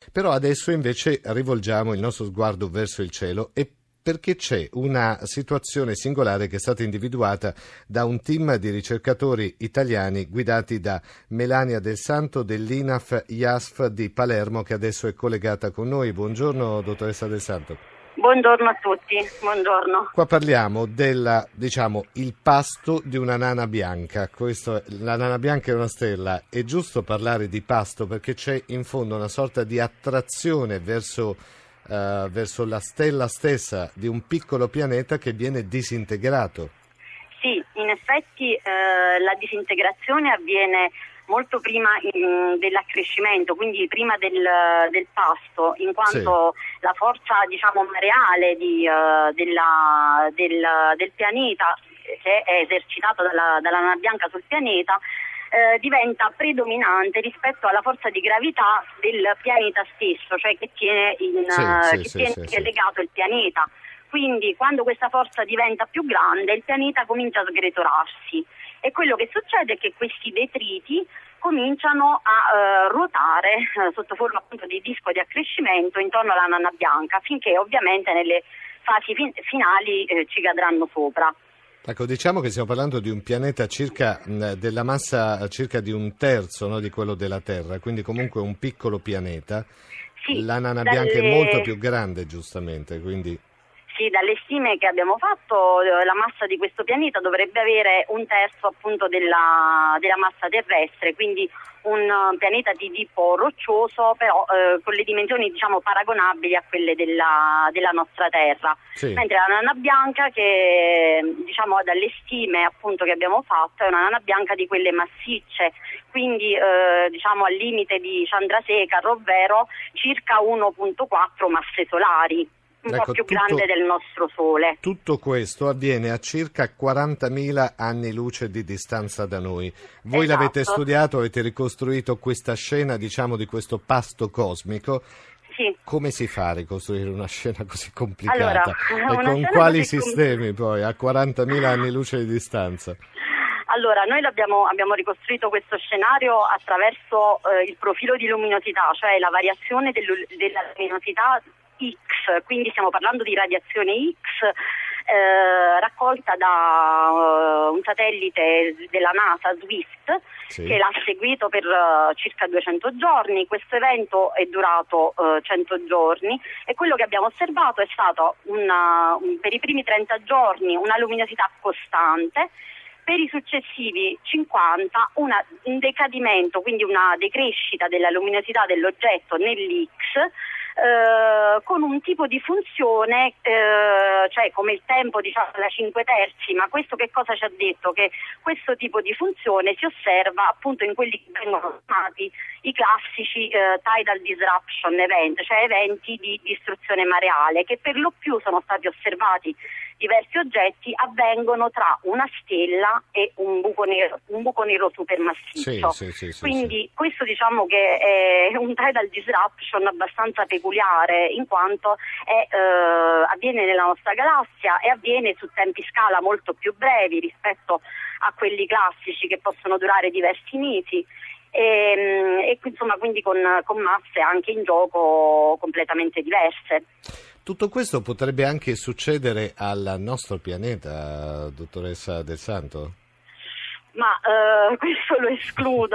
Però adesso invece rivolgiamo il nostro sguardo verso il cielo e perché c'è una situazione singolare che è stata individuata da un team di ricercatori italiani guidati da Melania Del Santo dell'INAF IASF di Palermo, che adesso è collegata con noi. Buongiorno dottoressa Del Santo. Buongiorno a tutti, buongiorno. Qua parliamo il pasto di una nana bianca. La nana bianca è una stella. È giusto parlare di pasto perché c'è in fondo una sorta di attrazione verso la stella stessa di un piccolo pianeta che viene disintegrato. Sì, in effetti la disintegrazione avviene molto prima dell'accrescimento, quindi prima del pasto, in quanto la forza mareale del pianeta, che è esercitata dalla nana bianca sul pianeta, diventa predominante rispetto alla forza di gravità del pianeta stesso, cioè che tiene legato il pianeta. Quindi quando questa forza diventa più grande il pianeta comincia a sgretolarsi e quello che succede è che questi detriti cominciano a ruotare sotto forma appunto di disco di accrescimento intorno alla nana bianca, finché ovviamente nelle fasi finali ci cadranno sopra. Ecco, diciamo che stiamo parlando di un pianeta della massa circa di un terzo, no, di quello della Terra, quindi comunque un piccolo pianeta. Sì, la nana bianca è molto più grande, giustamente, quindi... Sì, dalle stime che abbiamo fatto la massa di questo pianeta dovrebbe avere un terzo appunto della massa terrestre, quindi un pianeta di tipo roccioso, però con le dimensioni paragonabili a quelle della nostra Terra. Sì. Mentre la nana bianca, che dalle stime appunto che abbiamo fatto, è una nana bianca di quelle massicce, quindi al limite di Chandrasekhar, ovvero circa 1,4 masse solari. Po' più grande del nostro Sole. Tutto questo avviene a circa 40.000 anni luce di distanza da noi. Voi l'avete studiato, avete ricostruito questa scena, di questo pasto cosmico. Sì. Come si fa a ricostruire una scena così complicata? Allora, e con quali sistemi poi, a 40.000 anni luce di distanza? Allora, noi abbiamo ricostruito questo scenario attraverso il profilo di luminosità, cioè la variazione della luminosità X, quindi stiamo parlando di radiazione X raccolta da un satellite della NASA, SWIFT, sì, che l'ha seguito per circa 200 giorni. Questo evento è durato 100 giorni e quello che abbiamo osservato è stato per i primi 30 giorni una luminosità costante. Per i successivi 50 un decadimento, quindi una decrescita della luminosità dell'oggetto nell'X, con un tipo di funzione, cioè come il tempo da 5 terzi, ma questo che cosa ci ha detto? Che questo tipo di funzione si osserva appunto in quelli che vengono chiamati i classici tidal disruption event, cioè eventi di distruzione mareale, che per lo più sono stati osservati diversi oggetti, avvengono tra una stella e un buco nero supermassiccio. Sì, quindi questo che è un tidal disruption abbastanza peculiare, in quanto avviene nella nostra galassia e avviene su tempi scala molto più brevi rispetto a quelli classici che possono durare diversi mesi. Quindi con masse anche in gioco completamente diverse. Tutto questo potrebbe anche succedere al nostro pianeta, dottoressa Del Santo? Ma questo lo escludo.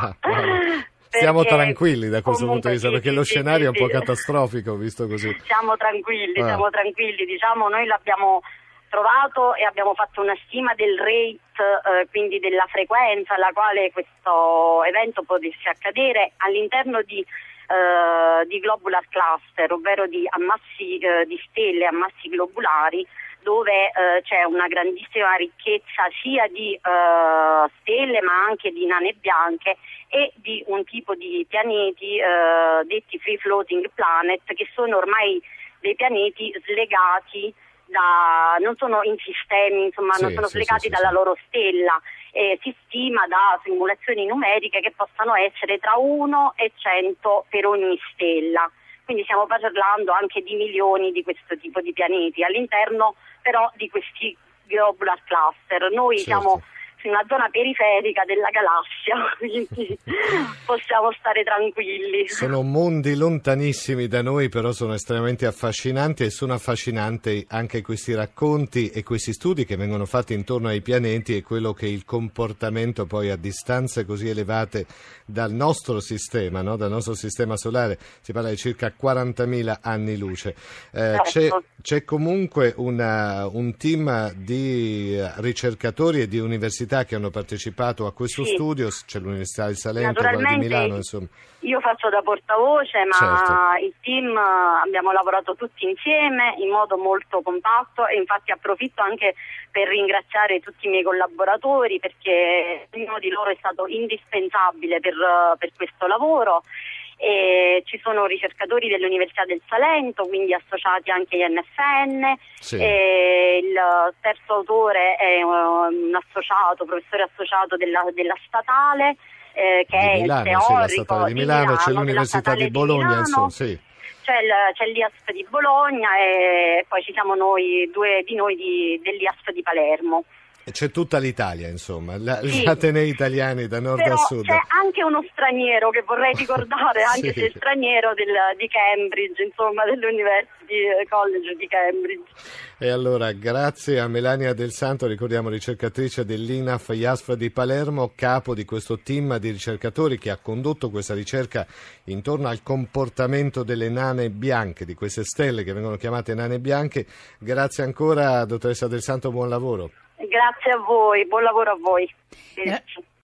Stiamo tranquilli da questo punto di vista, perché lo scenario è un po' catastrofico visto così. Siamo tranquilli. Noi l'abbiamo trovato e abbiamo fatto una stima del rate, quindi della frequenza alla quale questo evento potesse accadere all'interno di globular cluster, ovvero di ammassi di stelle, ammassi globulari, dove c'è una grandissima ricchezza sia di stelle ma anche di nane bianche e di un tipo di pianeti detti free floating planet, che sono ormai dei pianeti slegati non sono in sistemi, non sono slegati dalla loro stella. Si stima da simulazioni numeriche che possano essere tra 1 e 100 per ogni stella. Quindi stiamo parlando anche di milioni di questo tipo di pianeti all'interno però di questi globular cluster. Noi siamo in una zona periferica della galassia, quindi possiamo stare tranquilli. Sono mondi lontanissimi da noi, però sono estremamente affascinanti, e sono affascinanti anche questi racconti e questi studi che vengono fatti intorno ai pianeti e quello che è il comportamento poi a distanze così elevate dal nostro sistema, no? Dal nostro sistema solare. Si parla di circa 40.000 anni luce. Certo. C'è comunque un team di ricercatori e di università che hanno partecipato a questo studio, c'è l'Università di Salento, quella di Milano, insomma. Io faccio da portavoce, ma certo. Il team abbiamo lavorato tutti insieme in modo molto compatto, e infatti approfitto anche per ringraziare tutti i miei collaboratori, perché ognuno di loro è stato indispensabile per questo lavoro. E ci sono ricercatori dell'Università del Salento, quindi associati anche agli NFN. Sì. E il terzo autore è un professore associato della statale, che è Milano, il teorico la statale di Milano, c'è l'Università di Bologna, insomma, sì. C'è l'IASP di Bologna, e poi ci siamo due di noi dell'IASP di Palermo. C'è tutta l'Italia, insomma, Sì. gli atenei italiani da nord Però a sud. c'è anche uno straniero che vorrei ricordare, anche Sì. se è straniero di Cambridge, insomma, dell'University College di Cambridge. E allora, grazie a Melania Del Santo, ricordiamo ricercatrice dell'INAF-IASF di Palermo, capo di questo team di ricercatori che ha condotto questa ricerca intorno al comportamento delle nane bianche, di queste stelle che vengono chiamate nane bianche. Grazie ancora, dottoressa Del Santo, buon lavoro. Grazie a voi, buon lavoro a voi.